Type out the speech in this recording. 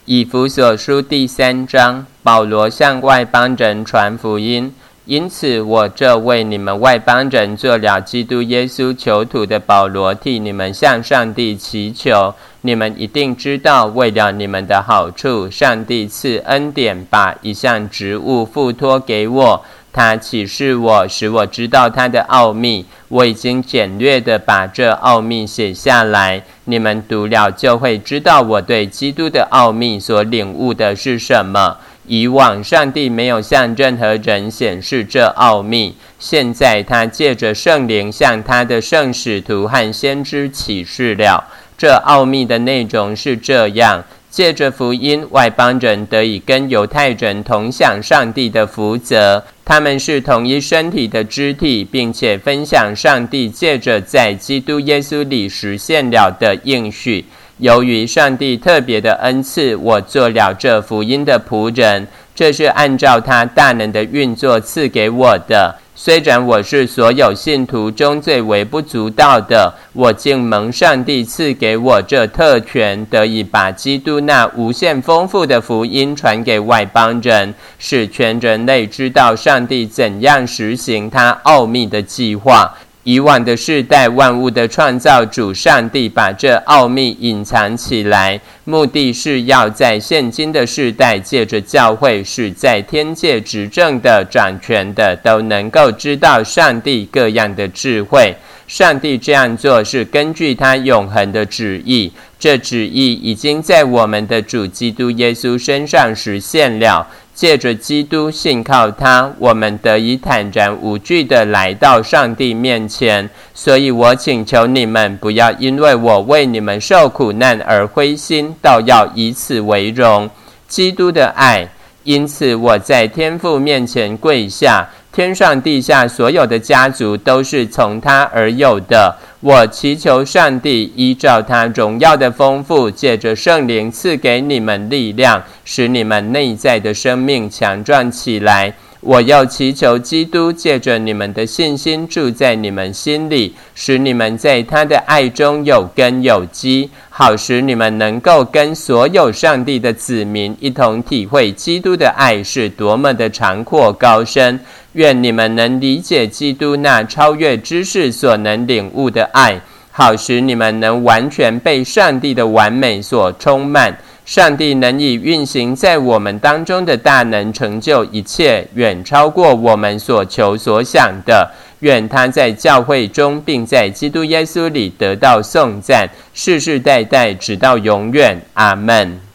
以弗所书第3章，保罗向外邦人传福音。因此我这为你们外邦人做了基督耶稣囚徒的保罗，替你们向上帝祈求。你们一定知道，为了你们的好处，上帝赐恩典，把一项职务付托给我。他启示我，使我知道他的奥秘。我已经简略地把这奥秘写下来，你们读了就会知道我对基督的奥秘所领悟的是什么。以往上帝没有向任何人显示这奥秘，现在他借着圣灵向他的圣使徒和先知启示了。这奥秘的内容是这样：借着福音，外邦人得以跟犹太人同享上帝的福泽，他们是同一身体的肢体，并且分享上帝借着在基督耶稣里实现了的应许。由于上帝特别的恩赐，我做了这福音的仆人，这是按照他大能的运作赐给我的。虽然我是所有信徒中最微不足道的，我竟蒙上帝赐给我这特权，得以把基督那无限丰富的福音传给外邦人，使全人类知道上帝怎样实行他奥秘的计划。以往的世代，万物的创造主上帝把这奥秘隐藏起来，目的是要在现今的世代，借着教会，使在天界执政的、掌权的都能够知道上帝各样的智慧。上帝这样做是根据他永恒的旨意，这旨意已经在我们的主基督耶稣身上实现了。借着基督信靠他，我们得以坦然无惧地来到上帝面前。所以我请求你们，不要因为我为你们受苦难而灰心，倒要以此为荣。基督的爱，因此我在天父面前跪下，天上地下所有的家族都是从他而有的。我祈求上帝依照他荣耀的丰富，借着圣灵赐给你们力量，使你们内在的生命强壮起来。我又祈求基督借着你们的信心住在你们心里，使你们在他的爱中有根有基，好使你们能够跟所有上帝的子民一同体会基督的爱是多么的长阔高深。愿你们能理解基督那超越知识所能领悟的爱，好使你们能完全被上帝的完美所充满。上帝能以运行在我们当中的大能成就一切，远超过我们所求所想的。愿他在教会中，并在基督耶稣里得到颂赞，世世代代直到永远。阿们。